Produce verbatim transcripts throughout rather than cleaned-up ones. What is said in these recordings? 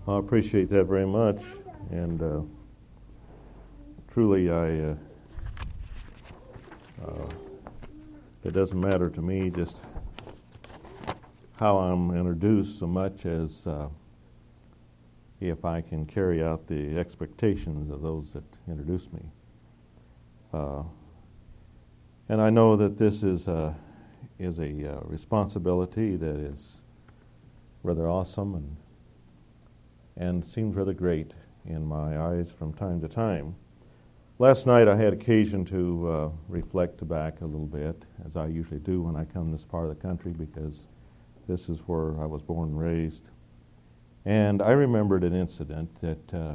I appreciate that very much, and uh, truly, I uh, uh, it doesn't matter to me just how I'm introduced so much as uh, if I can carry out the expectations of those that introduce me. Uh, and I know that this is a, is a uh, responsibility that is rather awesome and and seems rather great in my eyes from time to time. Last night I had occasion to uh, reflect back a little bit, as I usually do when I come to this part of the country, because this is where I was born and raised. And I remembered an incident that uh,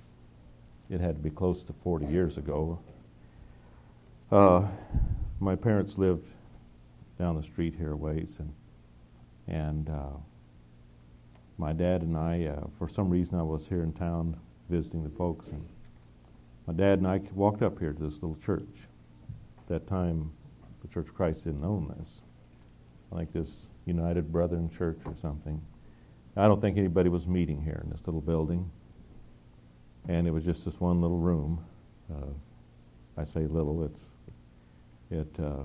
it had to be close to forty years ago. Uh, my parents lived down the street here a ways, and, and uh, my dad and I, uh, for some reason I was here in town visiting the folks, and my dad and I walked up here to this little church. At that time, the Church of Christ didn't own this. I think this United Brethren Church or something. I don't think anybody was meeting here in this little building, and it was just this one little room. Uh, I say little, it's it uh,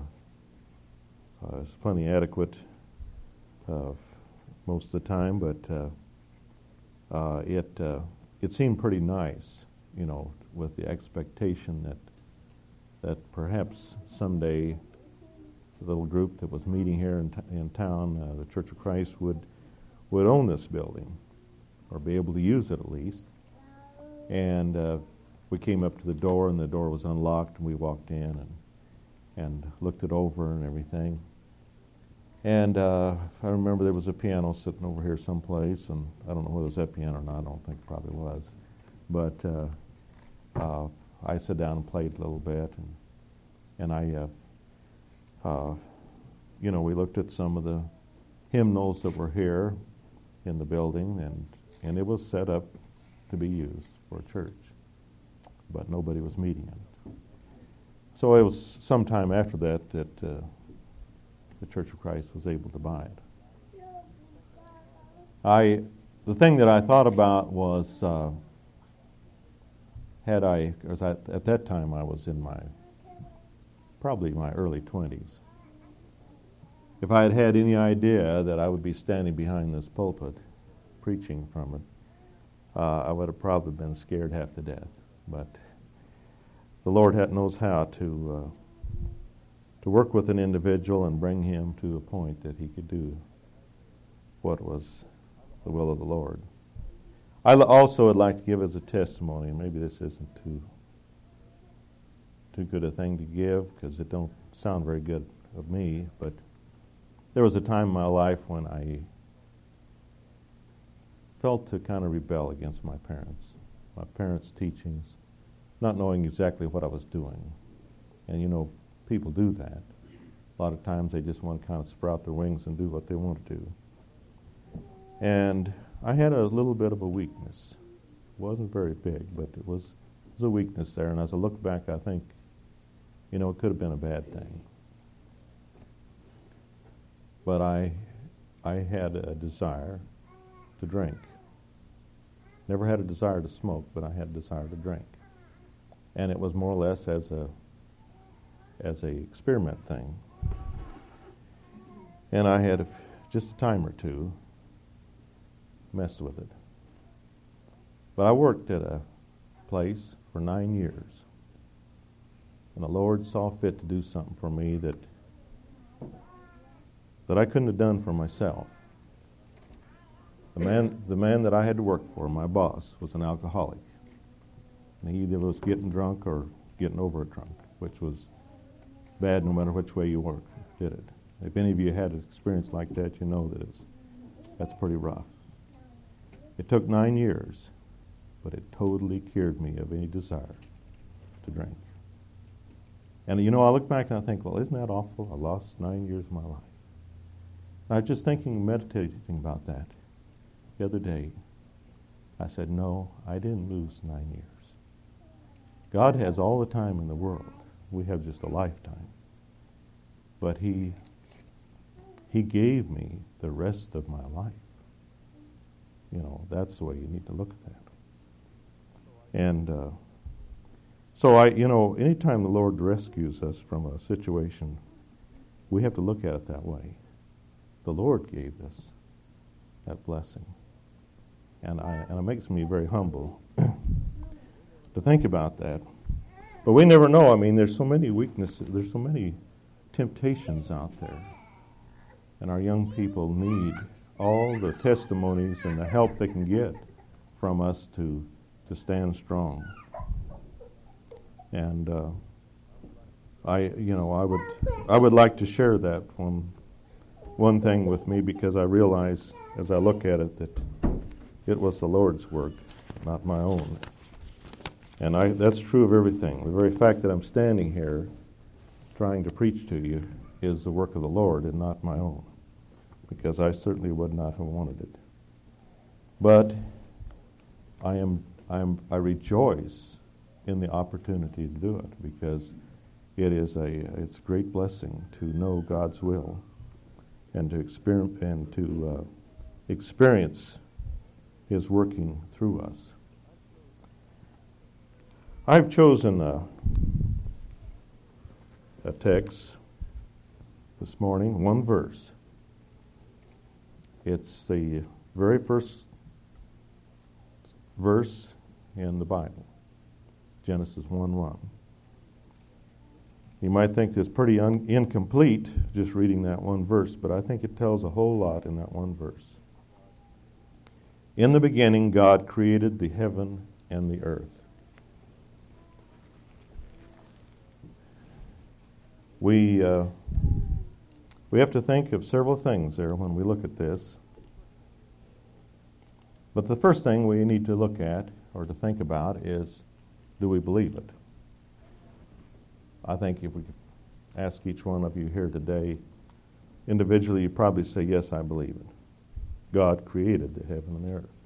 uh, it's plenty adequate uh, most of the time, but uh, uh, it uh, it seemed pretty nice, you know, with the expectation that that perhaps someday the little group that was meeting here in, t- in town, uh, the Church of Christ, would would own this building, or be able to use it at least. And uh, we came up to the door, and the door was unlocked, and we walked in and and looked it over and everything. And uh, I remember there was a piano sitting over here someplace, and I don't know whether it was that piano or not. I don't think it probably was. But uh, uh, I sat down and played a little bit, and and I, uh, uh, you know, we looked at some of the hymnals that were here in the building, and and it was set up to be used for a church, but nobody was meeting in it. So it was sometime after that that uh, the Church of Christ was able to buy it. I, the thing that I thought about was, uh, had I, because I, at that time I was in my, probably my early twenties. If I had had any idea that I would be standing behind this pulpit, preaching from it, uh, I would have probably been scared half to death. But the Lord knows how to uh, to work with an individual and bring him to a point that he could do what was the will of the Lord. I also would like to give as a testimony, and maybe this isn't too too good a thing to give because it don't sound very good of me, but there was a time in my life when I felt to kind of rebel against my parents, my parents' teachings, not knowing exactly what I was doing. And you know, people do that. A lot of times they just want to kind of sprout their wings and do what they want to do. And I had a little bit of a weakness. It wasn't very big, but it was, it was a weakness there. And as I look back, I think, you know, it could have been a bad thing. But I, I had a desire to drink. Never had a desire to smoke, but I had a desire to drink. And it was more or less as a as a experiment thing. And I had a, just a time or two messed with it. But I worked at a place for nine years. And the Lord saw fit to do something for me that that I couldn't have done for myself. The man, the man that I had to work for, my boss, was an alcoholic. And he either was getting drunk or getting over drunk, which was bad no matter which way you worked, did it. If any of you had an experience like that, you know that it's, that's pretty rough. It took nine years, but it totally cured me of any desire to drink. And you know, I look back and I think, well, isn't that awful? I lost nine years of my life. And I was just thinking, meditating about that the other day. I said, no, I didn't lose nine years. God has all the time in the world. We have just a lifetime. But he, he gave me the rest of my life. You know, that's the way you need to look at that. And uh, so I, you know, anytime the Lord rescues us from a situation, we have to look at it that way. The Lord gave us that blessing. And, I, and it makes me very humble to think about that. But we never know. I mean, there's so many weaknesses. There's so many temptations out there. And our young people need all the testimonies and the help they can get from us to, to stand strong. And uh, I, you know, I would, I would like to share that one, one thing with me, because I realize as I look at it that it was the Lord's work, not my own. And I, that's true of everything. The very fact that I'm standing here trying to preach to you is the work of the Lord and not my own, because I certainly would not have wanted it. But I am, I am, I rejoice in the opportunity to do it, because it is a, it's a great blessing to know God's will and to experience and to uh, experience His working through us. I've chosen a, a text this morning, one verse. It's the very first verse in the Bible, Genesis one one. You might think it's pretty un- incomplete just reading that one verse, but I think it tells a whole lot in that one verse. In the beginning, God created the heaven and the earth. We uh, we have to think of several things there when we look at this. But the first thing we need to look at or to think about is, do we believe it? I think if we could ask each one of you here today, individually, you probably say, yes, I believe it. God created the heaven and the earth.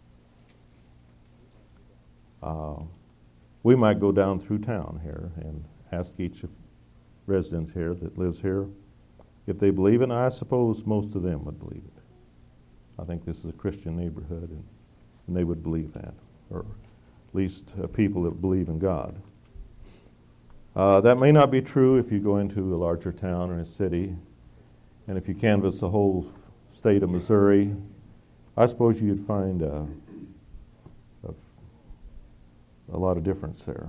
Uh, we might go down through town here and ask each resident here that lives here if they believe it, and I suppose most of them would believe it. I think this is a Christian neighborhood, and, and they would believe that, or at least uh, people that believe in God. Uh, that may not be true if you go into a larger town or a city, and if you canvass the whole state of Missouri, I suppose you'd find a, a, a lot of difference there.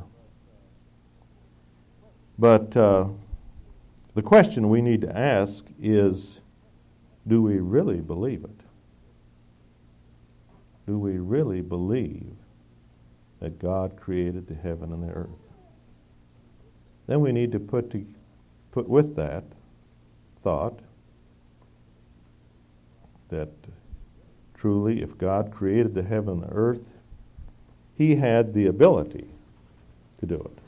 But uh, the question we need to ask is, do we really believe it? Do we really believe that God created the heaven and the earth? Then we need to put to, put with that thought that truly, if God created the heaven and the earth, He had the ability to do it.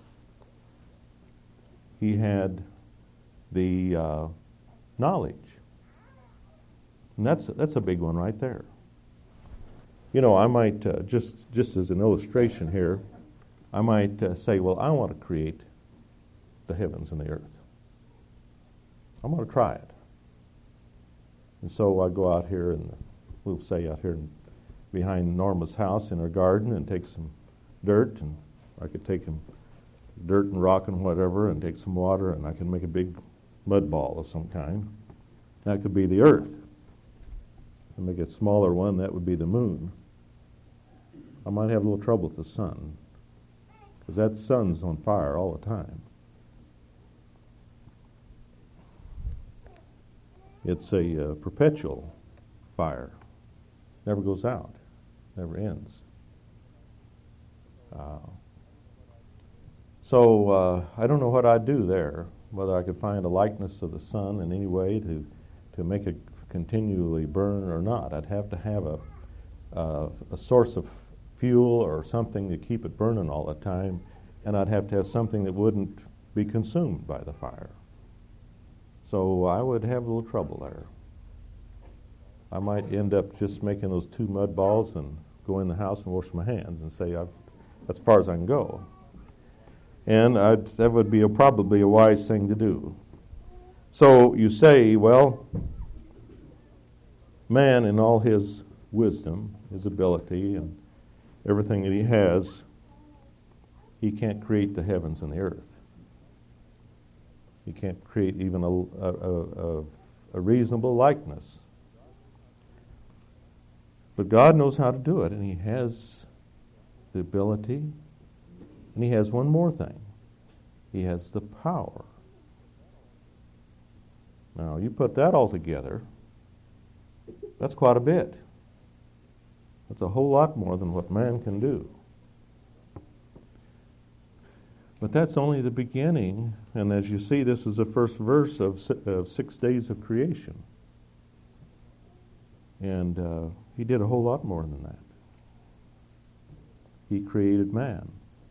He had the uh, knowledge. And that's, that's a big one right there. You know, I might, uh, just, just as an illustration here, I might uh, say, well, I want to create the heavens and the earth. I'm going to try it. And so I go out here, and we'll say out here behind Norma's house in her garden, and take some dirt, and I could take some dirt and rock and whatever, and take some water, and I can make a big mud ball of some kind. That could be the earth. And make a smaller one, that would be the moon. I might have a little trouble with the sun, because that sun's on fire all the time. It's a uh, perpetual fire. Never goes out. Never ends. Uh, so uh, I don't know what I'd do there, whether I could find a likeness of the sun in any way to, to make it continually burn or not. I'd have to have a, uh, a source of fuel or something to keep it burning all the time, and I'd have to have something that wouldn't be consumed by the fire. So I would have a little trouble there. I might end up just making those two mud balls and go in the house and wash my hands and say, I've, that's as far as I can go. And I'd, that would be a, probably a wise thing to do. So you say, well, man in all his wisdom, his ability, and everything that he has, he can't create the heavens and the earth. He can't create even a, a, a, a reasonable likeness. But God knows how to do it, and he has the ability, and he has one more thing. He has the power. Now, you put that all together, that's quite a bit. That's a whole lot more than what man can do. But that's only the beginning, and as you see, this is the first verse of, of six days of creation. And uh, he did a whole lot more than that. He created man.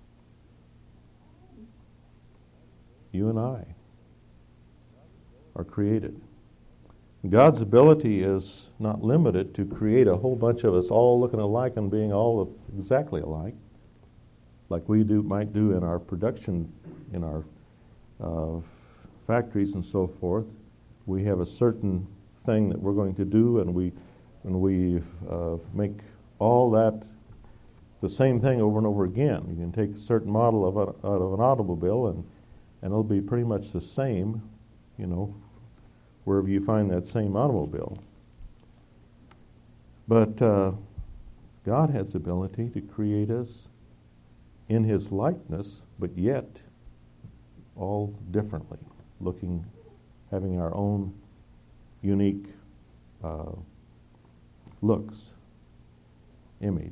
You and I are created. God's ability is not limited to create a whole bunch of us all looking alike and being all exactly alike, like we do might do in our production, in our uh, factories and so forth. We have a certain thing that we're going to do, and we and we uh, make all that the same thing over and over again. You can take a certain model of a, out of an automobile, and and it'll be pretty much the same, you know, wherever you find that same automobile. But uh, God has the ability to create us in his likeness, but yet all differently, looking, having our own unique uh, looks, image.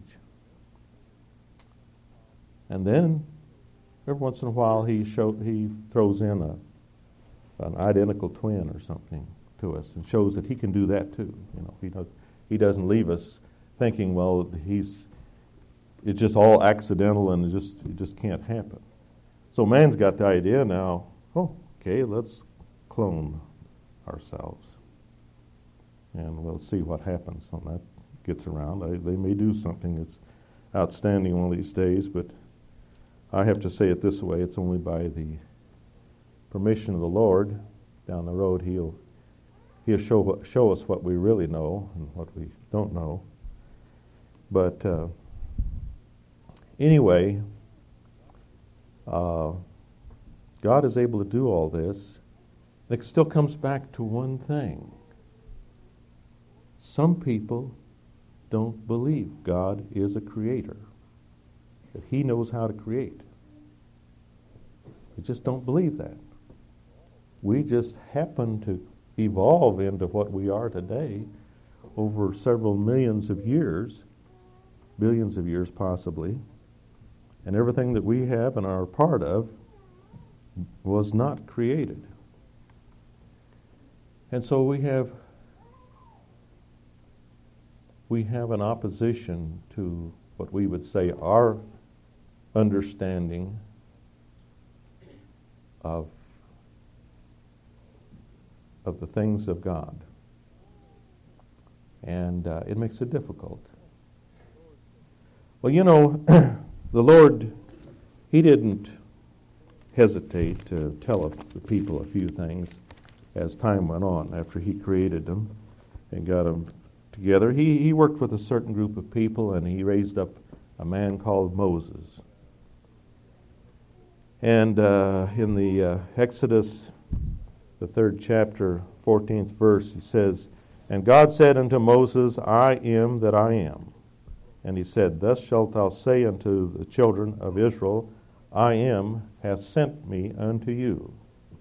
And then every once in a while he show, he throws in a an identical twin or something to us and shows that he can do that too. You know, he does, he doesn't leave us thinking, well, he's it's just all accidental and it just it just can't happen. So man's got the idea now, oh, okay, let's clone ourselves. And we'll see what happens when that gets around. I, they may do something that's outstanding one of these days, but I have to say it this way, it's only by the permission of the Lord. Down the road he'll he'll show show us what we really know and what we don't know. But uh, anyway, uh, God is able to do all this. It still comes back to one thing. Some people don't believe God is a creator, that he knows how to create. They just don't believe that. We just happen to evolve into what we are today over several millions of years, billions of years possibly, and everything that we have and are a part of was not created. And so we have we have an opposition to what we would say our understanding of of the things of God. And uh, it makes it difficult. Well, you know, the Lord, he didn't hesitate to tell the people a few things as time went on after he created them and got them together. He, he worked with a certain group of people, and he raised up a man called Moses. And uh, in the uh, Exodus, the third chapter, fourteenth verse, he says, "And God said unto Moses, I am that I am. And he said, Thus shalt thou say unto the children of Israel, I am hath sent me unto you."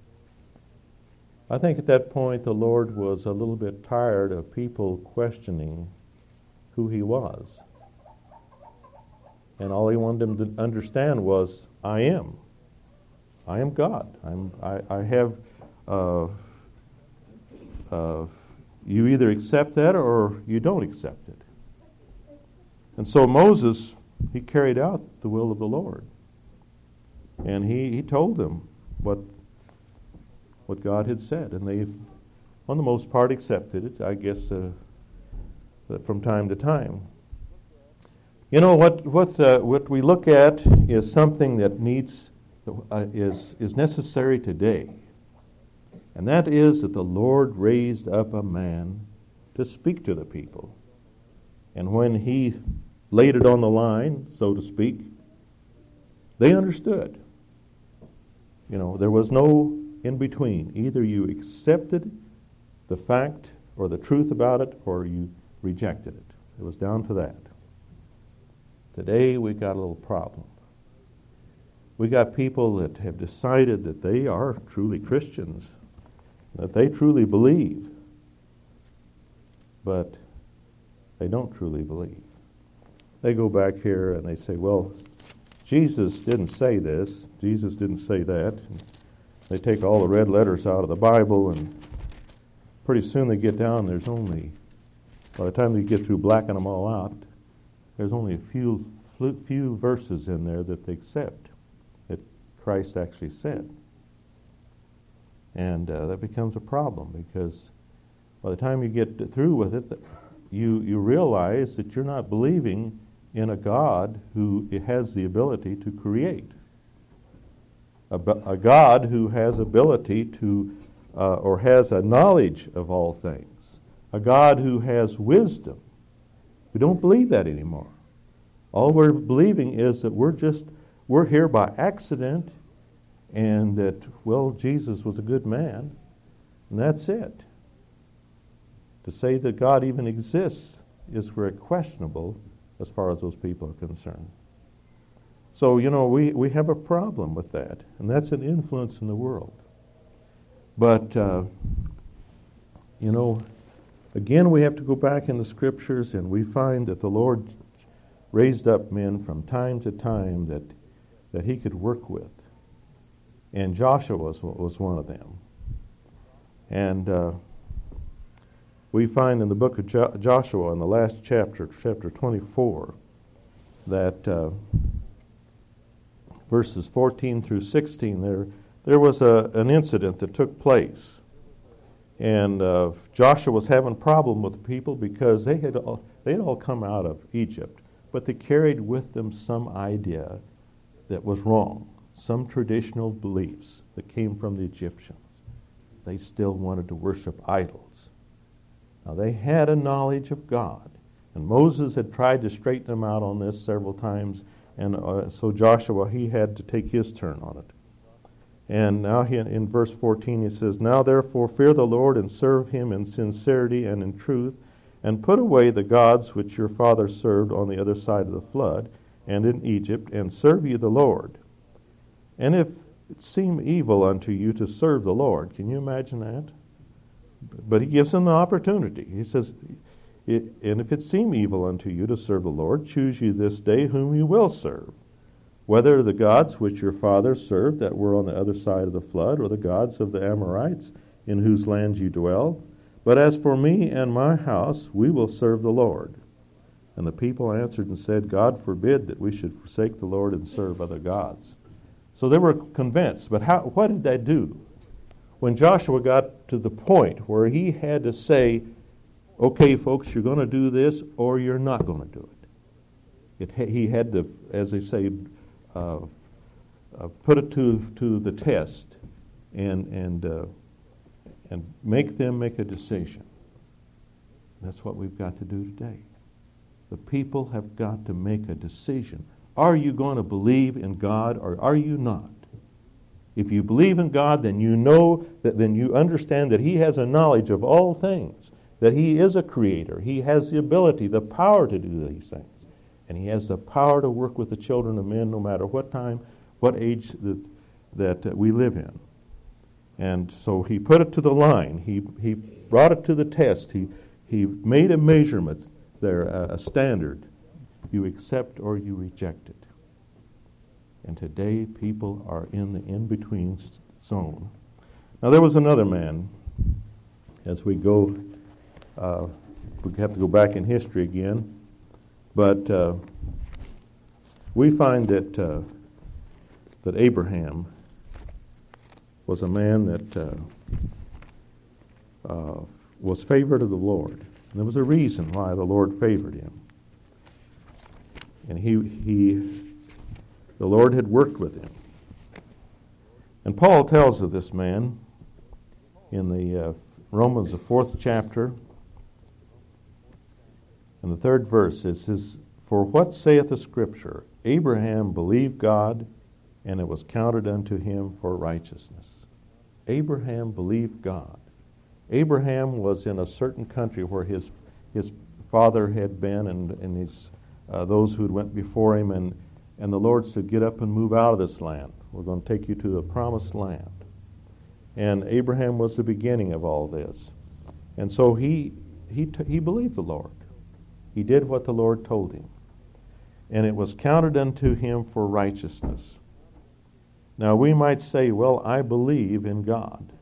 I think at that point the Lord was a little bit tired of people questioning who he was. And all he wanted them to understand was, I am. I am God. I'm, I, I have... Uh, uh, you either accept that or you don't accept it. And so Moses, he carried out the will of the Lord. And he, he told them what what God had said. And they, on the most part, accepted it, I guess, uh, from time to time. You know, what what uh, what we look at is something that needs, uh, is is necessary today. And that is that the Lord raised up a man to speak to the people. And when he laid it on the line, so to speak, they understood. You know, there was no in between. Either you accepted the fact or the truth about it, or you rejected it. It was down to that. Today we got a little problem. We got people that have decided that they are truly Christians, that they truly believe, but they don't truly believe. They go back here and they say, well, Jesus didn't say this, Jesus didn't say that. They take all the red letters out of the Bible, and pretty soon they get down, there's only, by the time they get through blacking them all out, there's only a few few verses in there that they accept, that Christ actually said. And uh, that becomes a problem, because by the time you get through with it, you, you realize that you're not believing in a God who has the ability to create. A, a God who has ability to, uh, or has a knowledge of all things. A God who has wisdom. We don't believe that anymore. All we're believing is that we're just, we're here by accident, and that, well, Jesus was a good man, and that's it. To say that God even exists is very questionable as far as those people are concerned. So, you know, we, we have a problem with that, and that's an influence in the world. But, uh, you know, again, we have to go back in the Scriptures, and we find that the Lord raised up men from time to time that that he could work with. And Joshua was, was one of them. And uh, we find in the book of jo- Joshua, in the last chapter, chapter twenty-four, that uh, verses fourteen through sixteen, there there was a, an incident that took place. And uh, Joshua was having a problem with the people because they had all, they had all come out of Egypt, but they carried with them some idea that was wrong, some traditional beliefs that came from the Egyptians. They still wanted to worship idols. Now, they had a knowledge of God, and Moses had tried to straighten them out on this several times, and uh, so Joshua, he had to take his turn on it. And now he, in verse fourteen, he says, "Now therefore fear the Lord and serve him in sincerity and in truth, and put away the gods which your fathers served on the other side of the flood and in Egypt, and serve ye the Lord. And if it seem evil unto you to serve the Lord," can you imagine that? But he gives them the opportunity. He says, "And if it seem evil unto you to serve the Lord, choose ye this day whom you will serve, whether the gods which your fathers served that were on the other side of the flood, or the gods of the Amorites in whose land you dwell. But as for me and my house, we will serve the Lord." And the people answered and said, "God forbid that we should forsake the Lord and serve other gods." So they were convinced. But how, what did they do? When Joshua got to the point where he had to say, "Okay, folks, you're going to do this or you're not going to do it." It he had to, as they say, uh, uh, put it to, to the test and, and, uh, and make them make a decision. That's what we've got to do today. The people have got to make a decision. Are you going to believe in God or are you not? If you believe in God, then you know that, then you understand that He has a knowledge of all things, that He is a creator. He has the ability, the power to do these things. And He has the power to work with the children of men no matter what time, what age that, that we live in. And so He put it to the line. He, he brought it to the test. He, he made a measurement there, a, a standard. You accept or you reject it. And today people are in the in-between zone. Now there was another man, as we go, uh, we have to go back in history again, but uh, we find that uh, that Abraham was a man that uh, uh, was favored of the Lord. And there was a reason why the Lord favored him. And he, he, the Lord had worked with him. And Paul tells of this man in the uh, Romans, the fourth chapter, And the third verse, it says, "For what saith the Scripture? Abraham believed God, and it was counted unto him for righteousness." Abraham believed God. Abraham was in a certain country where his his father had been, and, and his uh, those who had went before him, and, and the Lord said, "Get up and move out of this land. We're going to take you to the promised land." And Abraham was the beginning of all this. And so he he t- he believed the Lord. He did what the Lord told him. And it was counted unto him for righteousness. Now we might say, well, I believe in God.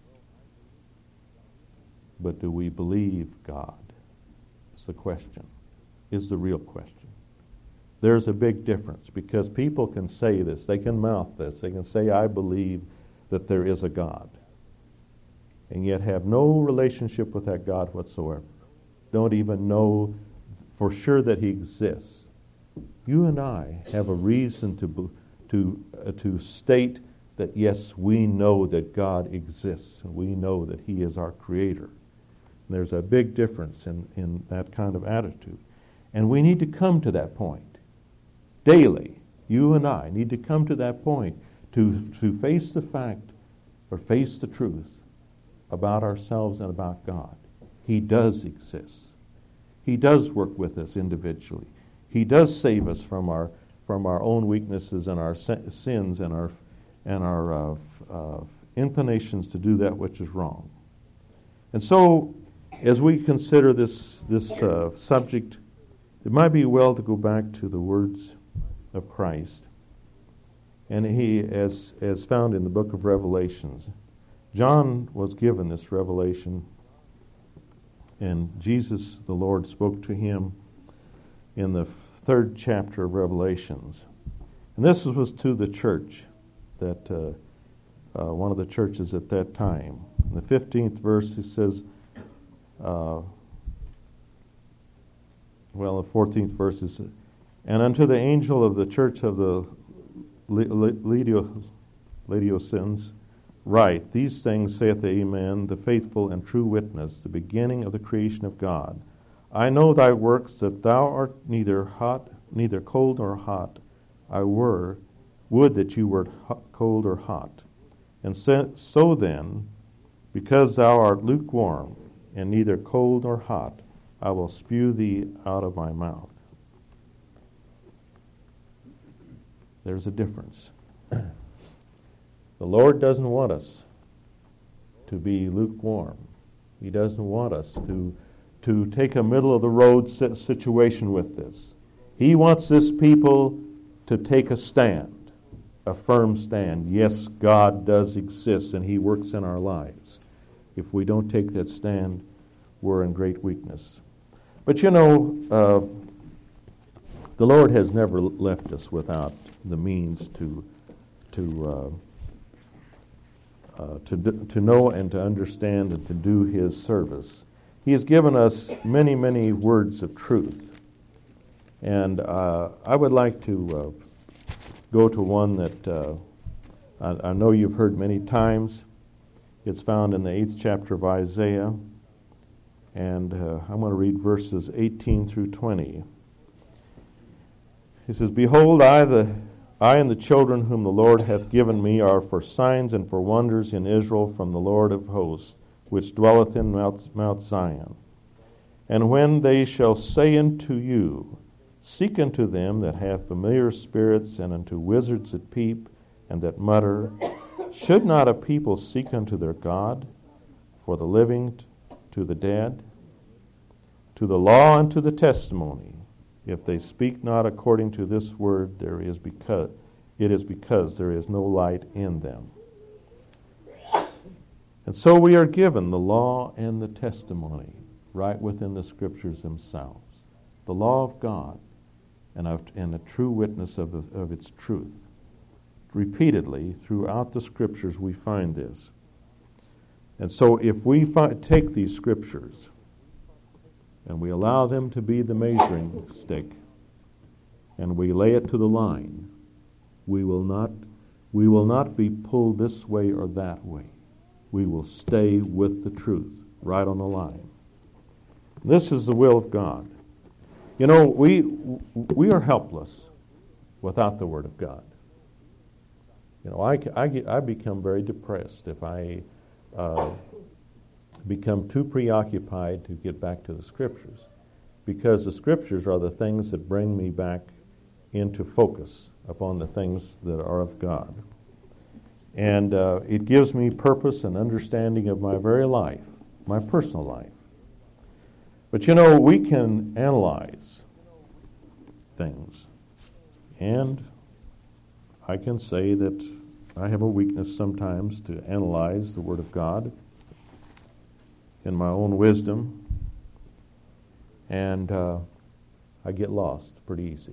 But do we believe God? It's the question. Is the real question. There's a big difference, because people can say this. They can mouth this. They can say, I believe that there is a God, and yet have no relationship with that God whatsoever. Don't even know for sure that he exists. You and I have a reason to to uh, to state that, yes, we know that God exists, and we know that he is our creator. And there's a big difference in, in that kind of attitude. And we need to come to that point daily. You and I need to come to that point to, to face the fact, or face the truth about ourselves and about God. He does exist. He does work with us individually. He does save us from our from our own weaknesses and our sins and our and our uh, uh, inclinations to do that which is wrong. And so, as we consider this this uh, subject, it might be well to go back to the words of Christ. And he, as as found in the book of Revelations, John was given this revelation, and Jesus, the Lord, spoke to him in the third chapter of Revelations. And this was to the church, that uh, uh, one of the churches at that time. In the fifteenth verse, he says, uh, well, the fourteenth verse is, "And unto the angel of the church of the Laodiceans write, These things saith the Amen, the faithful and true witness, the beginning of the creation of God. I know thy works, that thou art neither hot, neither cold nor hot. I were, would that you were hot, cold or hot. And so, so then, because thou art lukewarm, and neither cold nor hot, I will spew thee out of my mouth." There's a difference. The Lord doesn't want us to be lukewarm. He doesn't want us to to take a middle-of-the-road situation with this. He wants this people to take a stand, a firm stand. Yes, God does exist, and he works in our lives. If we don't take that stand, we're in great weakness. But you know, uh, the Lord has never left us without the means to to uh, uh, to to know and to understand and to do his service. He has given us many, many words of truth. And uh, I would like to uh, go to one that uh, I, I know you've heard many times. It's found in the eighth chapter of Isaiah. And uh, I'm going to read verses eighteen through twenty. He says, "Behold, I, the, I and the children whom the Lord hath given me are for signs and for wonders in Israel from the Lord of hosts, which dwelleth in Mount, Mount Zion. And when they shall say unto you, Seek unto them that have familiar spirits, and unto wizards that peep, and that mutter, should not a people seek unto their God, for the living t- to the dead? To the law and to the testimony, if they speak not according to this word, there is because it is because there is no light in them." And so we are given the law and the testimony right within the Scriptures themselves. The law of God and, of, and a true witness of, of its truth. Repeatedly, throughout the Scriptures, we find this. And so if we fi- take these Scriptures and we allow them to be the measuring stick, and we lay it to the line, we will not, we will not be pulled this way or that way. We will stay with the truth, right on the line. This is the will of God. You know, we we are helpless without the Word of God. You know, I, I, get, I become very depressed if I uh, become too preoccupied to get back to the Scriptures, because the Scriptures are the things that bring me back into focus upon the things that are of God. And uh, it gives me purpose and understanding of my very life, my personal life. But you know, we can analyze things. And I can say that I have a weakness sometimes to analyze the Word of God in my own wisdom. And uh, I get lost pretty easy.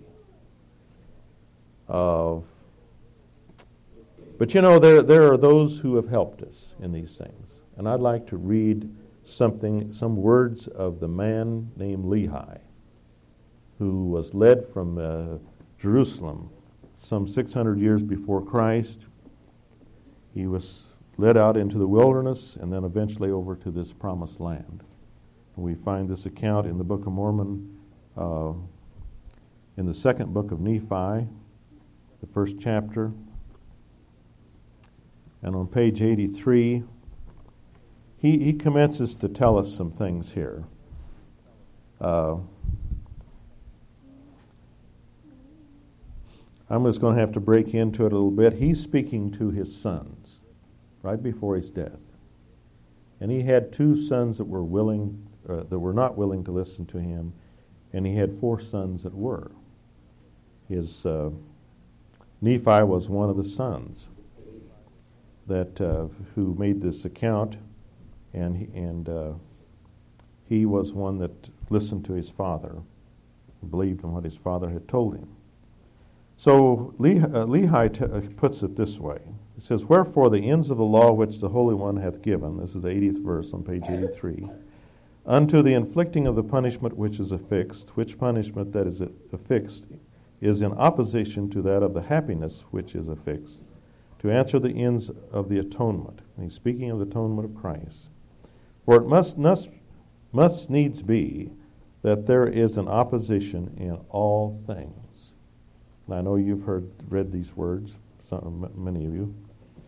Uh, but you know, there, there are those who have helped us in these things. And I'd like to read something, some words of the man named Lehi, who was led from uh, Jerusalem some six hundred years before Christ. He was led out into the wilderness and then eventually over to this promised land. We find this account in the Book of Mormon, uh, in the second book of Nephi, the first chapter. And on page eighty-three, he, he commences to tell us some things here. Uh, I'm just going to have to break into it a little bit. He's speaking to his sons right before his death. And he had two sons that were willing, uh, that were not willing to listen to him, and he had four sons that were. His uh, Nephi was one of the sons that uh, who made this account, and he, and uh, he was one that listened to his father, believed in what his father had told him. So Lehi, uh, Lehi t- uh, puts it this way. He says, "Wherefore the ends of the law which the Holy One hath given," this is the eightieth verse on page eighty-three, "unto the inflicting of the punishment which is affixed, which punishment that is affixed is in opposition to that of the happiness which is affixed, to answer the ends of the atonement." And he's speaking of the atonement of Christ. "For it must, must, must needs be that there is an opposition in all things." And I know you've heard, read these words, some, many of you.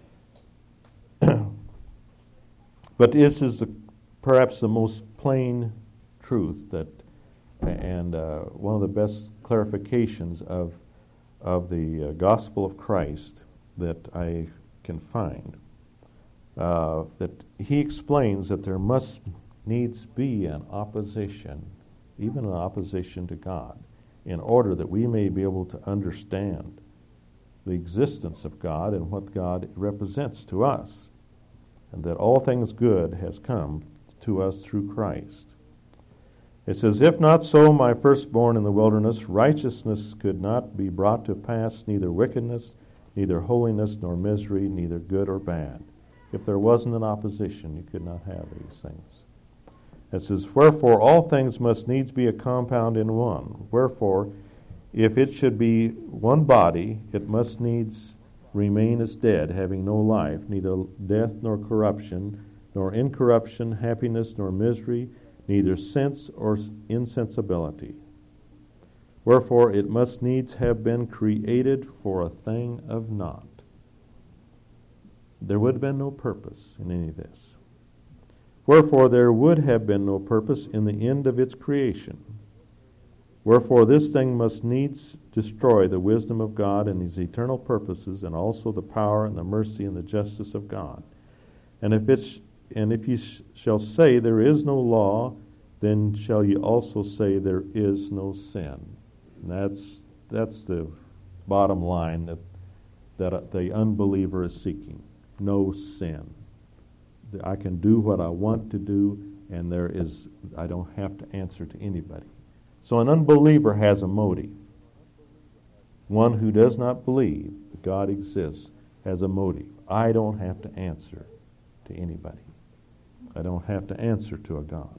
But this is the, perhaps the most plain truth that, and uh, one of the best clarifications of of the uh, gospel of Christ that I can find. Uh, that he explains that there must needs be an opposition, even an opposition to God, in order that we may be able to understand the existence of God and what God represents to us, and that all things good has come to us through Christ. It says, "If not so, my firstborn in the wilderness, righteousness could not be brought to pass, neither wickedness, neither holiness, nor misery, neither good or bad." If there wasn't an opposition, you could not have these things. It says, "Wherefore all things must needs be a compound in one. Wherefore, if it should be one body, it must needs remain as dead, having no life, neither death nor corruption, nor incorruption, happiness nor misery, neither sense or insensibility. Wherefore it must needs have been created for a thing of naught." There would have been no purpose in any of this. "Wherefore there would have been no purpose in the end of its creation. Wherefore this thing must needs destroy the wisdom of God and his eternal purposes, and also the power and the mercy and the justice of God. And if it sh- and if ye sh- shall say there is no law, then shall ye also say there is no sin." And that's that's the bottom line that that the unbeliever is seeking. No sin. I can do what I want to do, and there is I don't have to answer to anybody. So an unbeliever has a motive. One who does not believe that God exists has a motive. I don't have to answer to anybody. I don't have to answer to a God.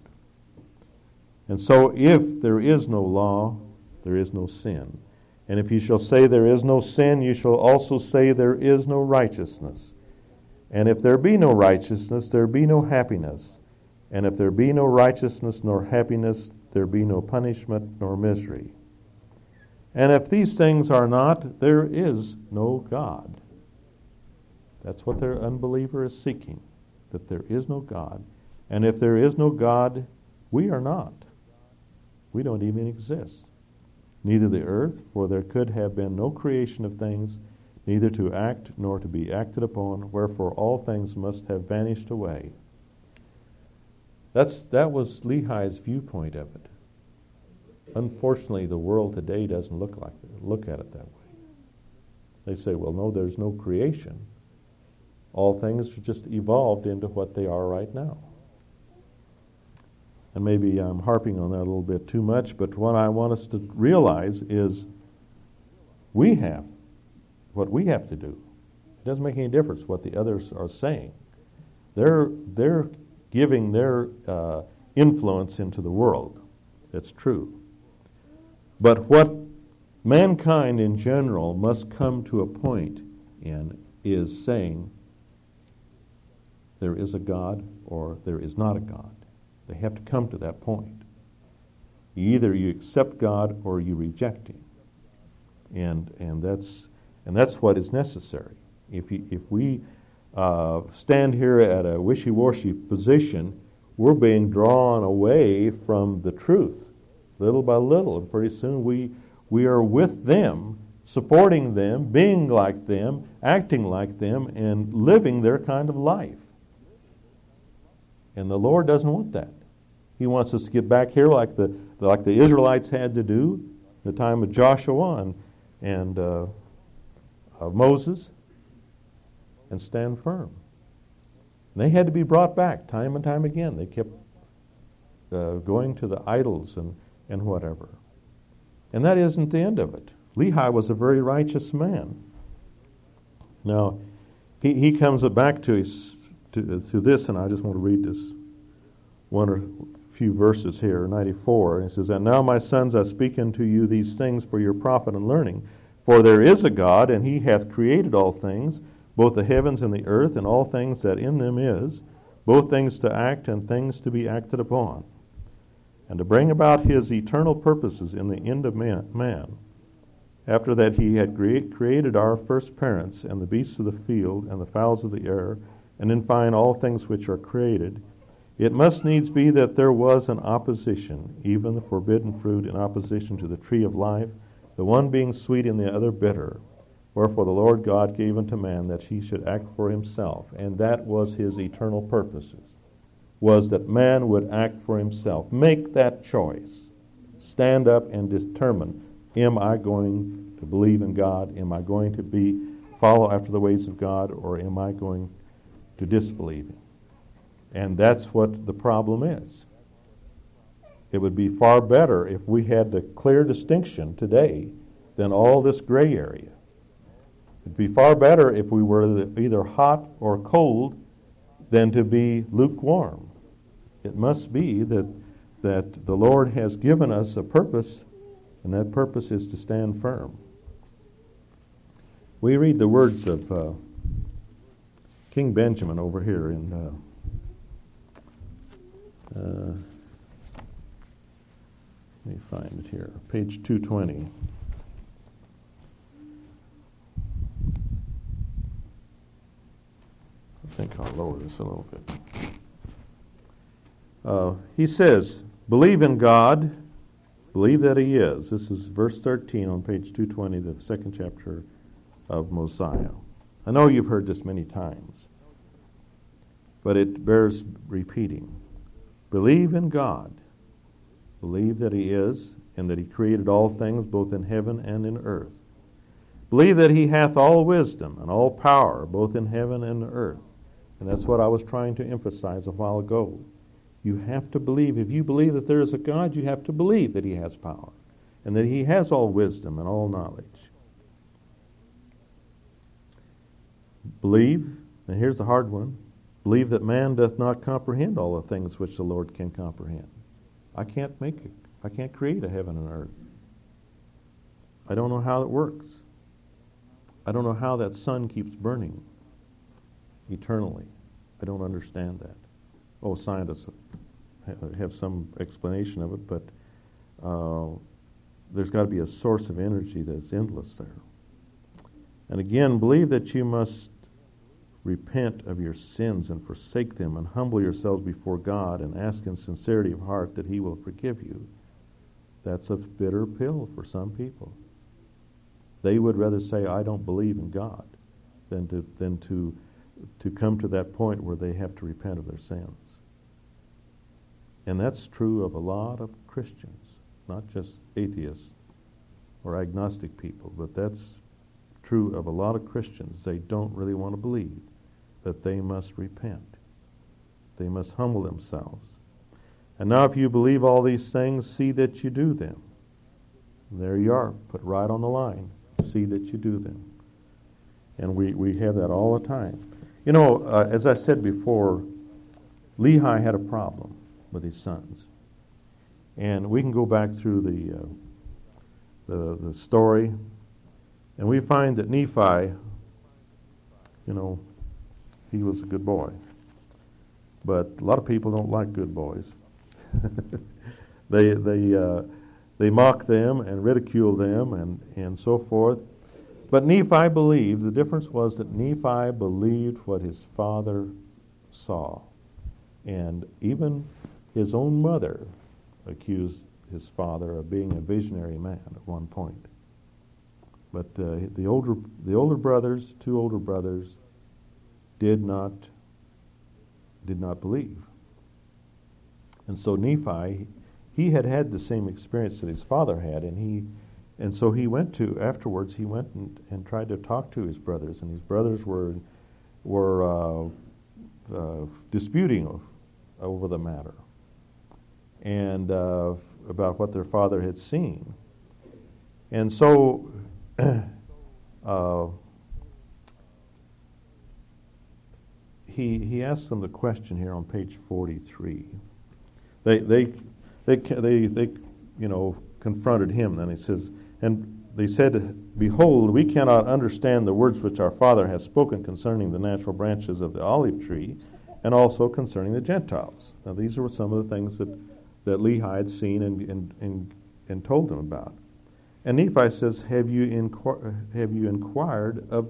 And so if there is no law, there is no sin. And if you shall say there is no sin, you shall also say there is no righteousness. And if there be no righteousness, there be no happiness. And if there be no righteousness nor happiness, there be no punishment nor misery. And if these things are not, there is no God. That's what their unbeliever is seeking, that there is no God. And if there is no God, we are not. We don't even exist. Neither the earth, for there could have been no creation of things, neither to act nor to be acted upon, wherefore all things must have vanished away. That's, that was Lehi's viewpoint of it. Unfortunately, the world today doesn't look like look at it that way. They say, well, no, there's no creation. All things are just evolved into what they are right now. And maybe I'm harping on that a little bit too much, but what I want us to realize is we have what we have to do. It doesn't make any difference what the others are saying. They're, they're giving their uh, influence into the world. That's true. But what mankind in general must come to a point in is saying there is a God or there is not a God. They have to come to that point. Either you accept God or you reject Him. And and that's and that's what is necessary. If you, if we uh, stand here at a wishy-washy position, we're being drawn away from the truth, little by little. And pretty soon we we are with them, supporting them, being like them, acting like them, and living their kind of life. And the Lord doesn't want that. He wants us to get back here like the like the Israelites had to do in the time of Joshua and, and uh, of Moses, and stand firm. And they had to be brought back time and time again. They kept uh, going to the idols and, and whatever. And that isn't the end of it. Lehi was a very righteous man. Now, he, he comes back to, his, to, to this, and I just want to read this one or few verses here, ninety-four. It says, "And now, my sons, I speak unto you these things for your profit and learning. For there is a God, and He hath created all things, both the heavens and the earth, and all things that in them is, both things to act and things to be acted upon, and to bring about His eternal purposes in the end of man. man. After that He had cre- created our first parents, and the beasts of the field, and the fowls of the air, and in fine all things which are created, it must needs be that there was an opposition, even the forbidden fruit in opposition to the tree of life, the one being sweet and the other bitter. Wherefore the Lord God gave unto man that he should act for himself, and that was His eternal purposes, was that man would act for himself. Make that choice. Stand up and determine, am I going to believe in God? Am I going to be follow after the ways of God, or am I going to disbelieve Him? And that's what the problem is. It would be far better if we had the clear distinction today than all this gray area. It'd be far better if we were either hot or cold than to be lukewarm. It must be that, that the Lord has given us a purpose, and that purpose is to stand firm. We read the words of uh, King Benjamin over here in uh, Uh, let me find it here, page two twenty. I think I'll lower this a little bit. Uh, he says, believe in God, believe that He is. This is verse thirteen on page two twenty, the second chapter of Mosiah. I know you've heard this many times, but it bears repeating. Believe in God. Believe that He is, and that He created all things both in heaven and in earth. Believe that He hath all wisdom and all power both in heaven and earth. And that's what I was trying to emphasize a while ago. You have to believe. If you believe that there is a God, you have to believe that He has power and that He has all wisdom and all knowledge. Believe, and here's the hard one, believe that man doth not comprehend all the things which the Lord can comprehend. I can't make it. I can't create a heaven and earth. I don't know how it works. I don't know how that sun keeps burning eternally. I don't understand that. Oh, scientists have some explanation of it, but uh, there's got to be a source of energy that's endless there. And again, believe that you must repent of your sins and forsake them and humble yourselves before God and ask in sincerity of heart that He will forgive you. That's a bitter pill for some people. They would rather say, I don't believe in God, than to than to to come to that point where they have to repent of their sins. And that's true of a lot of Christians, not just atheists or agnostic people, but that's true of a lot of Christians. They don't really want to believe that they must repent. They must humble themselves. And now if you believe all these things, see that you do them. And there you are, put right on the line. See that you do them. And we, we have that all the time. You know, uh, as I said before, Lehi had a problem with his sons. And we can go back through the, uh, the, the story, and we find that Nephi, you know, he was a good boy. But a lot of people don't like good boys. they they uh, they mock them and ridicule them and, and so forth. But Nephi believed, the difference was that Nephi believed what his father saw. And even his own mother accused his father of being a visionary man at one point. But uh, the older the older brothers, two older brothers, did not did not believe. And so Nephi, he had had the same experience that his father had, and he, and so he went to afterwards. He went and, and tried to talk to his brothers, and his brothers were were uh, uh, disputing over the matter and uh, about what their father had seen. And so uh, he he asked them the question here on page forty-three. They they they they they you know confronted him. Then he says, and they said, "Behold, we cannot understand the words which our father has spoken concerning the natural branches of the olive tree, and also concerning the Gentiles." Now these were some of the things that that Lehi had seen and and and, and told them about. And Nephi says, "Have you inquir- have you inquired of the?"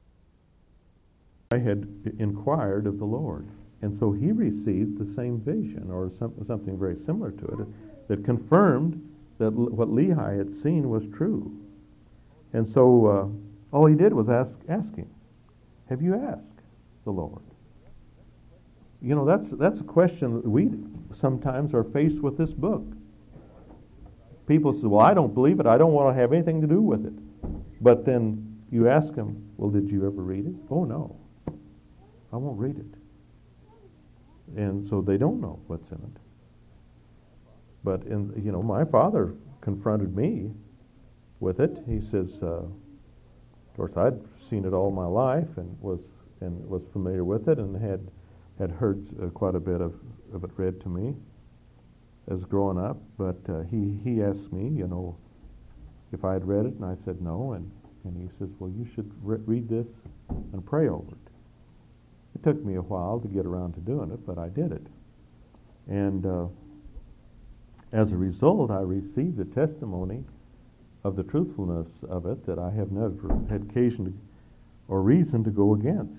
I had inquired of the Lord. And so he received the same vision, or some, something very similar to it, that confirmed that l- what Lehi had seen was true. And so uh, all he did was ask, ask him, have you asked the Lord? You know, that's that's a question that we sometimes are faced with this book. People say, well, I don't believe it. I don't want to have anything to do with it. But then you ask them, well, did you ever read it? Oh, no. I won't read it. And so they don't know what's in it. But, in, you know, my father confronted me with it. He says, uh, of course, I'd seen it all my life and was and was familiar with it and had had heard uh, quite a bit of, of it read to me as growing up. But uh, he, he asked me, you know, if I had read it, and I said no. And, and he says, well, you should re- read this and pray over it. It took me a while to get around to doing it, but I did it. And uh, as a result, I received the testimony of the truthfulness of it that I have never had occasion to, or reason to go against.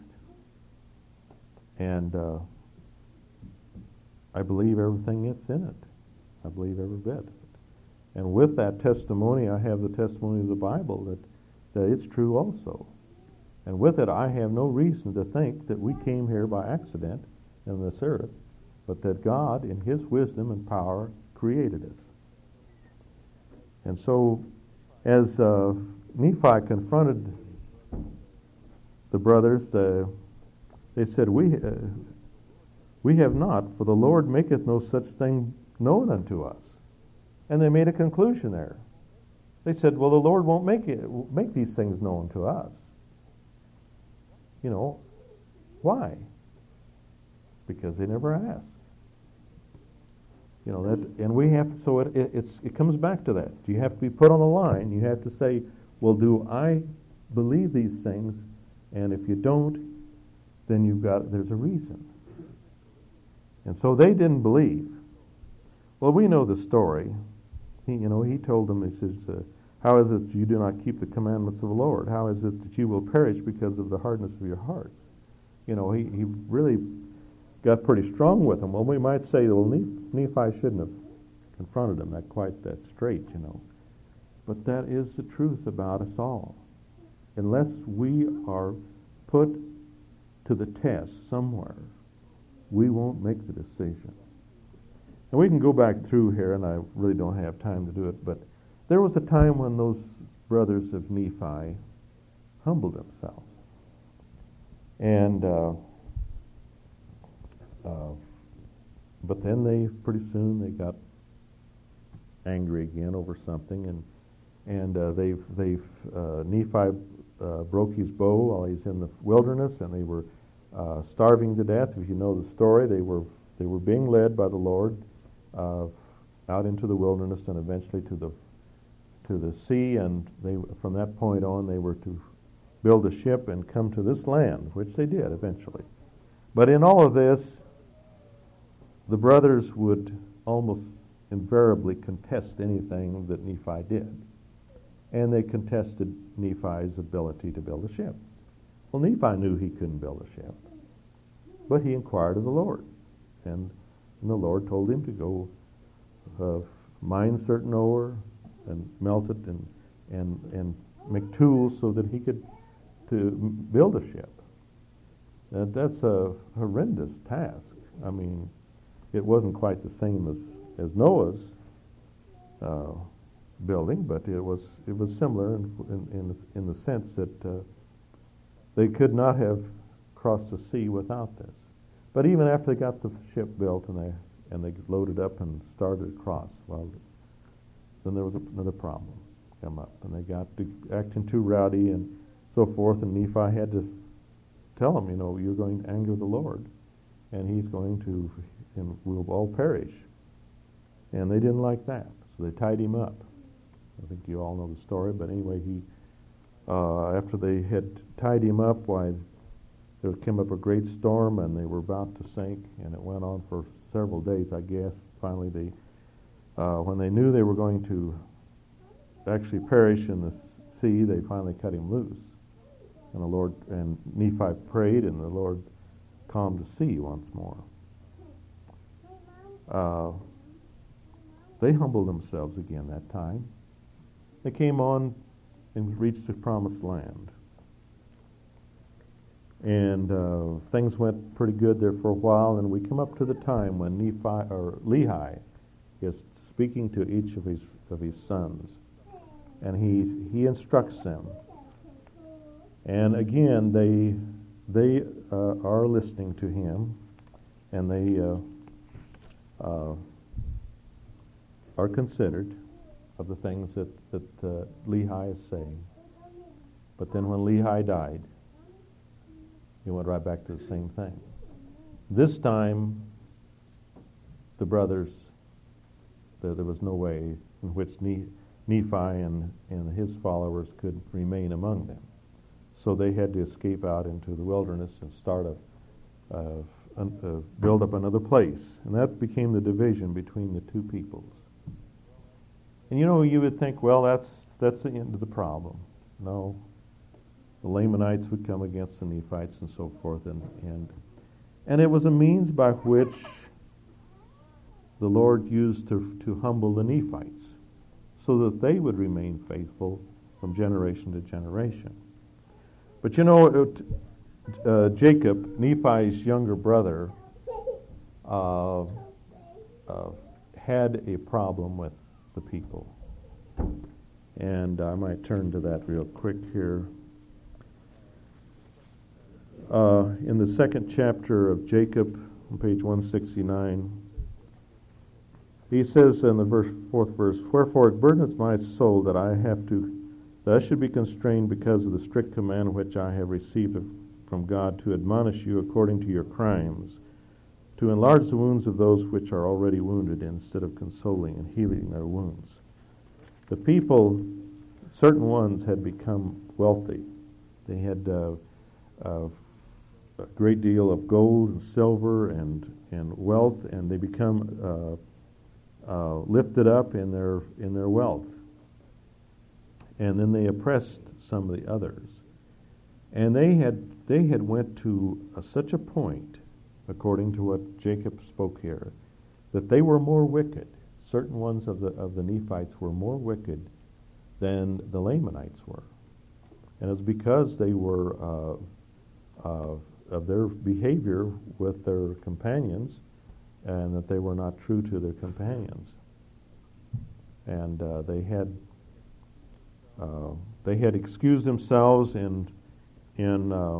And uh, I believe everything that's in it. I believe every bit of it. And with that testimony, I have the testimony of the Bible that, that it's true also. And with it, I have no reason to think that we came here by accident in this earth, but that God, in His wisdom and power, created us. And so, as uh, Nephi confronted the brothers, uh, they said, "We uh, we have not, for the Lord maketh no such thing known unto us." And they made a conclusion there. They said, "Well, the Lord won't make it make these things known to us." You know, why? Because they never asked. You know that, and we have to. So it, it it's it comes back to that. You have to be put on the line. You have to say, "Well, do I believe these things?" And if you don't, then you've got there's a reason. And so they didn't believe. Well, we know the story. He, you know, he told them, he says, uh, how is it you do not keep the commandments of the Lord? How is it that you will perish because of the hardness of your hearts? You know, he, he really got pretty strong with them. Well, we might say, well, Nephi shouldn't have confronted him that quite that straight, you know. But that is the truth about us all. Unless we are put to the test somewhere, we won't make the decision. And we can go back through here, and I really don't have time to do it, but there was a time when those brothers of Nephi humbled themselves. And, uh, uh, but then they, pretty soon, they got angry again over something, and and uh, they've, they've, uh, Nephi uh, broke his bow while he's in the wilderness, and they were uh, starving to death. If you know the story, they were they were being led by the Lord uh, out into the wilderness, and eventually to the to the sea. And they, from that point on, they were to build a ship and come to this land, which they did eventually. But in all of this, the brothers would almost invariably contest anything that Nephi did. And they contested Nephi's ability to build a ship. Well, Nephi knew he couldn't build a ship, but he inquired of the Lord. And, and the Lord told him to go uh, mine certain ore and melt it and, and, and make tools so that he could to build a ship. And that's a horrendous task. I mean, it wasn't quite the same as, as Noah's uh, building, but it was it was similar in in, in, the, in the sense that uh, they could not have crossed the sea without this. But even after they got the ship built and they and they loaded up and started across, well, then there was another problem come up, and they got to acting too rowdy and so forth, and Nephi had to tell them, you know, you're going to anger the Lord, and he's going to, and we'll all perish. And they didn't like that, so they tied him up. I think you all know the story, but anyway, he, uh, after they had tied him up, why, there came up a great storm, and they were about to sink, and it went on for several days, I guess. Finally, they, uh, when they knew they were going to actually perish in the sea, they finally cut him loose. And the Lord, and Nephi prayed, and the Lord calmed the sea once more. Uh, they humbled themselves again that time. They came on and reached the promised land. And uh, things went pretty good there for a while, and we come up to the time when Nephi, or Lehi is speaking to each of his of his sons, and he he instructs them. And again, they they uh, are listening to him, and they uh, uh, are considered of the things that that uh, Lehi is saying. But then, when Lehi died, he went right back to the same thing. This time, the brothers, there, there was no way in which ne- Nephi and, and his followers could remain among them. So they had to escape out into the wilderness and start a, uh, uh, build up another place. And that became the division between the two peoples. And you know, you would think, well, that's that's the end of the problem. No. The Lamanites would come against the Nephites and so forth. And, and, and it was a means by which the Lord used to, to humble the Nephites so that they would remain faithful from generation to generation. But you know, it, uh, Jacob, Nephi's younger brother, uh, uh, had a problem with the people. And I might turn to that real quick here. Uh, in the second chapter of Jacob, on page one sixty-nine, he says in the verse, fourth verse, "Wherefore it burdens my soul that I have to, that I should be constrained because of the strict command which I have received from God to admonish you according to your crimes, to enlarge the wounds of those which are already wounded, instead of consoling and healing their wounds." The people, certain ones, had become wealthy. They had uh, uh, a great deal of gold and silver and, and wealth, and they become uh, lifted up in their in their wealth, and then they oppressed some of the others, and they had they had went to a, such a point, according to what Jacob spoke here, that they were more wicked. Certain ones of the of the Nephites were more wicked than the Lamanites were, and it was because they were uh, uh, of their behavior with their companions, and that they were not true to their companions, and uh, they had uh, they had excused themselves in in uh,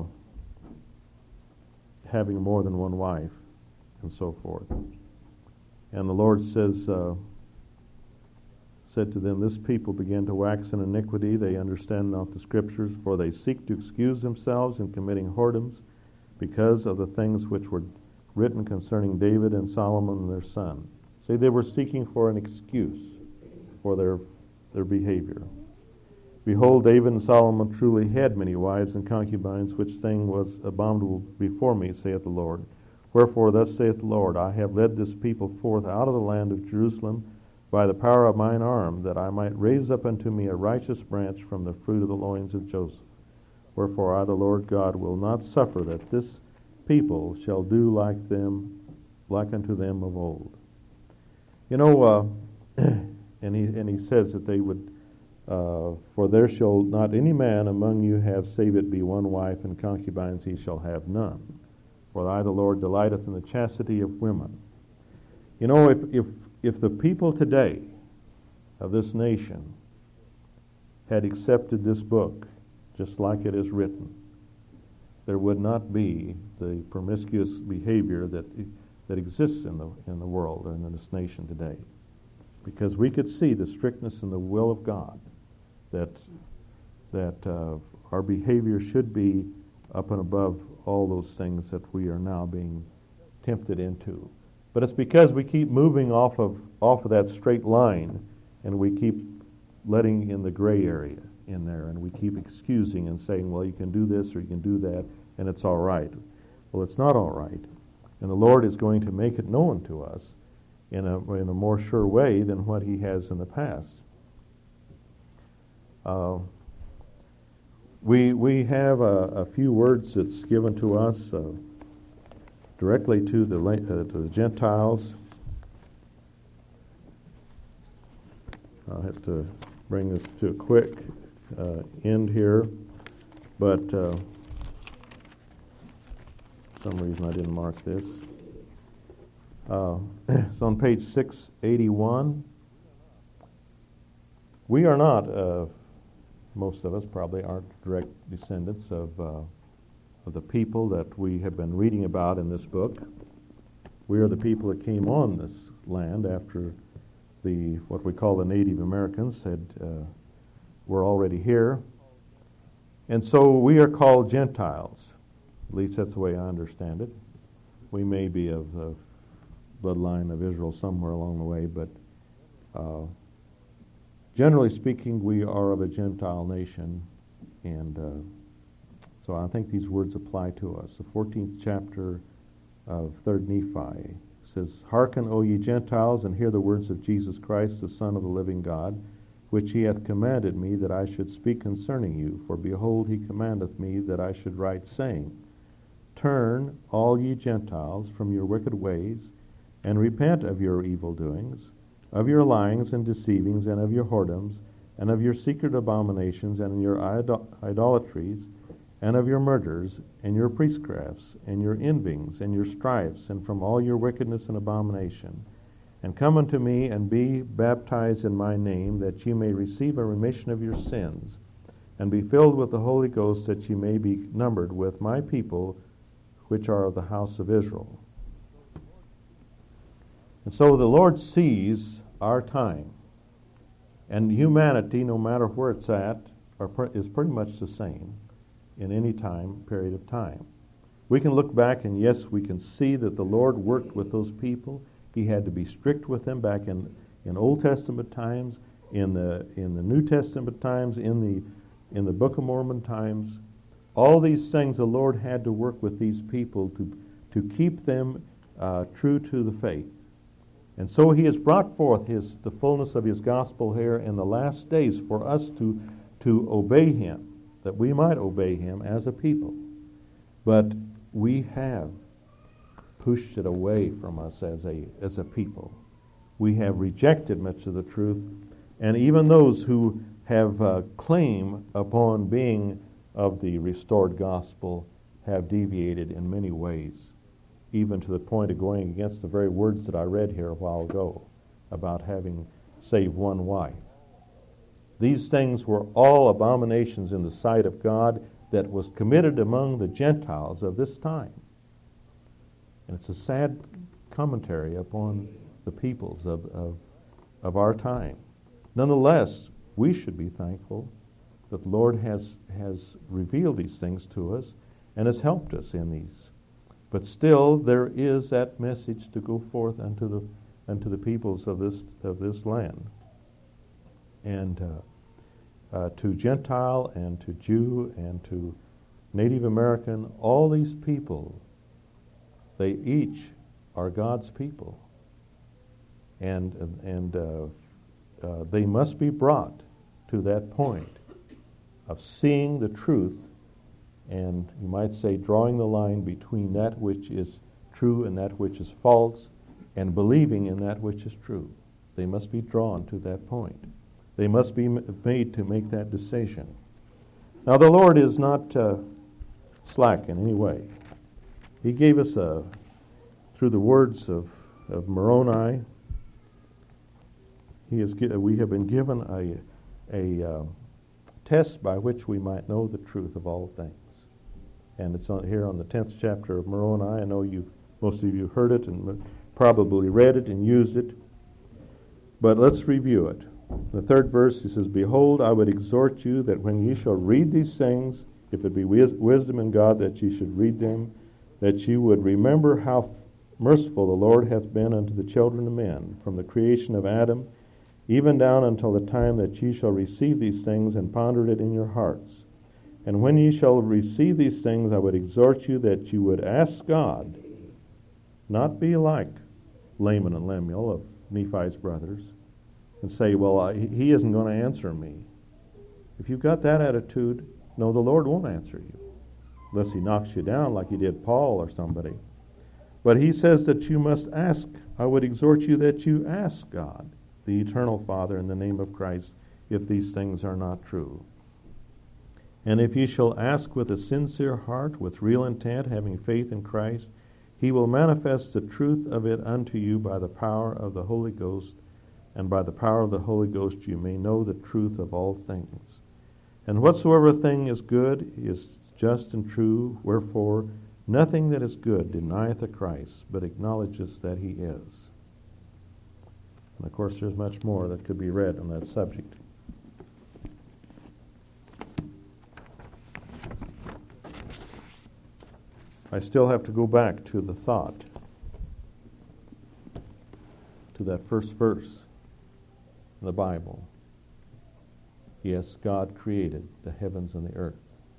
having more than one wife, and so forth. And the Lord says, uh, said to them, "This people begin to wax in iniquity. They understand not the Scriptures, for they seek to excuse themselves in committing whoredoms, because of the things which were written concerning David and Solomon and their son." See, they were seeking for an excuse for their their behavior. "Behold, David and Solomon truly had many wives and concubines, which thing was abominable before me, saith the Lord. Wherefore thus saith the Lord, I have led this people forth out of the land of Jerusalem by the power of mine arm, that I might raise up unto me a righteous branch from the fruit of the loins of Joseph. Wherefore I, the Lord God, will not suffer that this people shall do like them, like unto them of old." You know, uh, and he and he says that they would, uh, "For there shall not any man among you have, save it be one wife, and concubines he shall have none. For I, the Lord, delighteth in the chastity of women." You know, if if if the people today of this nation had accepted this book just like it is written, there would not be the promiscuous behavior that that exists in the in the world and in this nation today, because we could see the strictness and the will of God, that that uh, our behavior should be up and above all those things that we are now being tempted into. But it's because we keep moving off of off of that straight line, and we keep letting in the gray area in there, and we keep excusing and saying, well, you can do this or you can do that, and it's all right. Well, it's not all right. And the Lord is going to make it known to us in a, in a more sure way than what he has in the past. Uh, we, we have a, a few words that's given to us uh, directly to the, uh, to the Gentiles. I'll have to bring this to a quick uh, end here, but uh, for some reason I didn't mark this. Uh, it's on page six eighty-one. We are not, uh, most of us probably aren't direct descendants of, uh, of the people that we have been reading about in this book. We are the people that came on this land after the what we call the Native Americans had uh, were already here, and so we are called Gentiles. At least that's the way I understand it. We may be of the bloodline of Israel somewhere along the way, but uh, generally speaking, we are of a Gentile nation, and uh, so I think these words apply to us. The fourteenth chapter of Third Nephi says, "Hearken, O ye Gentiles, and hear the words of Jesus Christ, the Son of the living God, which he hath commanded me that I should speak concerning you. For behold, he commandeth me that I should write, saying, Turn, all ye Gentiles, from your wicked ways, and repent of your evil doings, of your lyings and deceivings, and of your whoredoms, and of your secret abominations, and your idol- idolatries, and of your murders, and your priestcrafts, and your envyings, and your strifes, and from all your wickedness and abomination. And come unto me, and be baptized in my name, that ye may receive a remission of your sins, and be filled with the Holy Ghost, that ye may be numbered with my people, which are of the house of Israel." And so the Lord sees our time, and humanity, no matter where it's at, are, is pretty much the same in any time, period of time. We can look back, and yes, we can see that the Lord worked with those people. He had to be strict with them back in, in Old Testament times, in the in the New Testament times, in the in the Book of Mormon times. All these things the Lord had to work with these people to to keep them uh, true to the faith. And so he has brought forth his the fullness of his gospel here in the last days for us to, to obey him, that we might obey him as a people. But we have pushed it away from us as a as a people. We have rejected much of the truth, and even those who have uh, claim upon being of the restored gospel have deviated in many ways, even to the point of going against the very words that I read here a while ago about having save one wife. These things were all abominations in the sight of God that was committed among the Gentiles of this time. And it's a sad commentary upon the peoples of, of, of our time. Nonetheless, we should be thankful that the Lord has, has revealed these things to us and has helped us in these. But still, there is that message to go forth unto the unto the peoples of this of this land, and uh, uh, to Gentile and to Jew and to Native American. All these people, they each are God's people, and and uh, uh, they must be brought to that point of seeing the truth. And you might say drawing the line between that which is true and that which is false, and believing in that which is true. They must be drawn to that point. They must be made to make that decision. Now the Lord is not uh, slack in any way. He gave us, a, through the words of, of Moroni, he is, we have been given a, a uh, test by which we might know the truth of all things. And it's on, here on the tenth chapter of Moroni. I know you, most of you heard it and probably read it and used it. But let's review it. The third verse, he says, Behold, I would exhort you that when ye shall read these things, if it be wis- wisdom in God that ye should read them, that ye would remember how merciful the Lord hath been unto the children of men, from the creation of Adam, even down until the time that ye shall receive these things and ponder it in your hearts. And when ye shall receive these things, I would exhort you that you would ask God, not be like Laman and Lemuel of Nephi's brothers, and say, well, I, he isn't going to answer me. If you've got that attitude, no, the Lord won't answer you, unless he knocks you down like he did Paul or somebody. But he says that you must ask. I would exhort you that you ask God, the eternal Father, in the name of Christ, if these things are not true. And if ye shall ask with a sincere heart, with real intent, having faith in Christ, he will manifest the truth of it unto you by the power of the Holy Ghost, and by the power of the Holy Ghost you may know the truth of all things. And whatsoever thing is good is just and true, wherefore nothing that is good denieth the Christ, but acknowledges that he is. And of course there's much more that could be read on that subject. I still have to go back to the thought, to that first verse in the Bible. Yes, God created the heavens and the earth.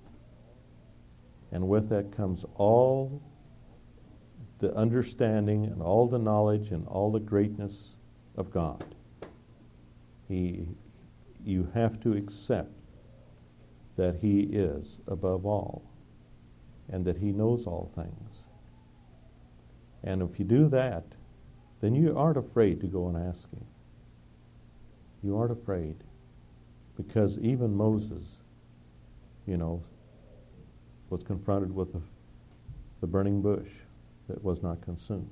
And with that comes all the understanding and all the knowledge and all the greatness of God. He, you have to accept that he is above all, and that he knows all things. And if you do that, then you aren't afraid to go and ask him. You aren't afraid, because even Moses, you know, was confronted with the, the burning bush that was not consumed.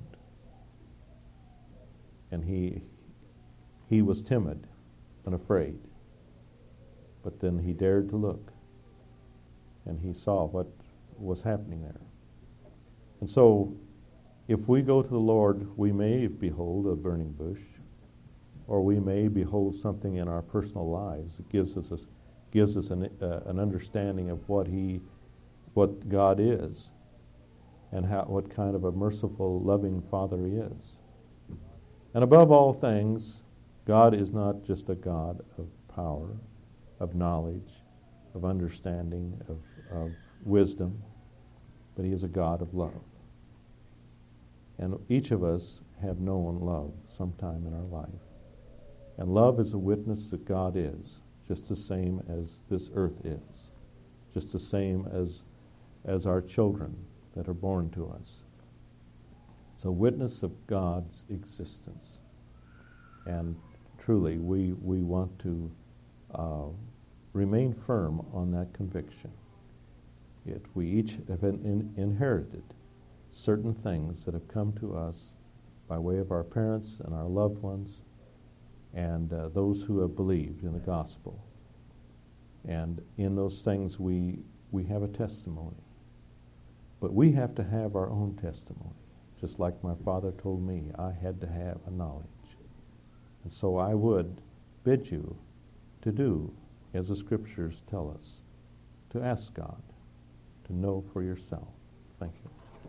And he he was timid and afraid. But then he dared to look, and he saw what was happening there. And so, if we go to the Lord, we may behold a burning bush, or we may behold something in our personal lives that gives us a, gives us an, uh, an understanding of what he, what God is, and how what kind of a merciful, loving Father he is. And above all things, God is not just a God of power, of knowledge, of understanding, of, of wisdom, but he is a God of love. And each of us have known love sometime in our life. And love is a witness that God is, just the same as this earth is, just the same as, as our children that are born to us. It's a witness of God's existence. And truly, we, we want to uh, remain firm on that conviction. It, we each have in, in, inherited certain things that have come to us by way of our parents and our loved ones and uh, those who have believed in the gospel. And in those things we we have a testimony. But we have to have our own testimony. Just like my father told me, I had to have a knowledge. And so I would bid you to do as the scriptures tell us, to ask God, to know for yourself. Thank you.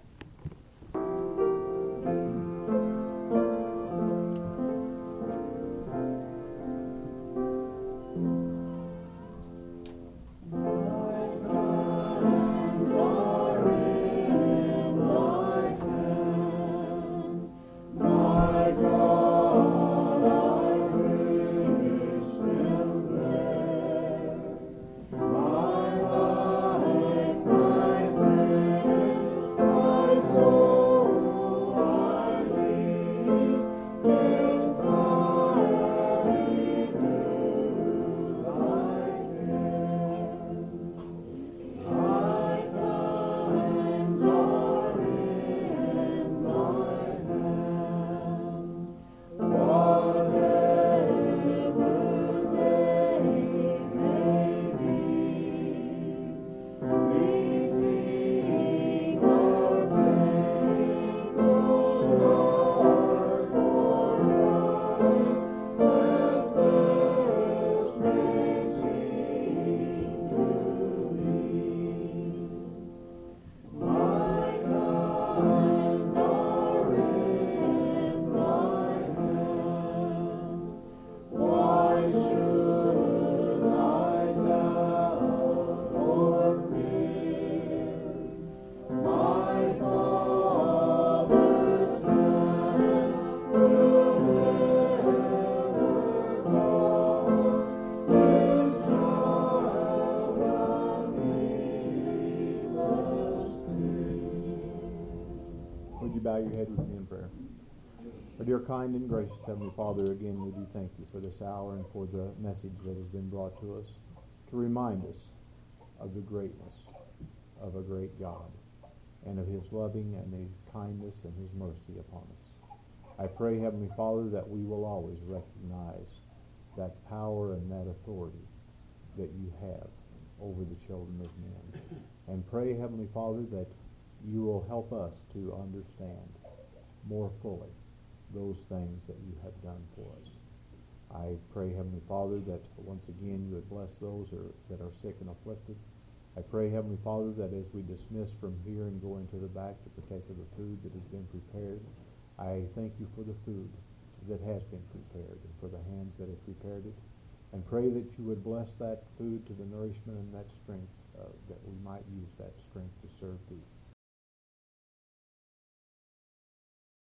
Bow your head with me in prayer. Our dear, kind, and gracious Heavenly Father, again we do thank you for this hour and for the message that has been brought to us to remind us of the greatness of a great God and of his loving and his kindness and his mercy upon us. I pray, Heavenly Father, that we will always recognize that power and that authority that you have over the children of men. And pray, Heavenly Father, that you will help us to understand more fully those things that you have done for us. I pray, Heavenly Father, that once again you would bless those are, that are sick and afflicted. I pray, Heavenly Father, that as we dismiss from here and go into the back to partake of the food that has been prepared, I thank you for the food that has been prepared and for the hands that have prepared it. And pray that you would bless that food to the nourishment and that strength, uh, that we might use that strength to serve thee.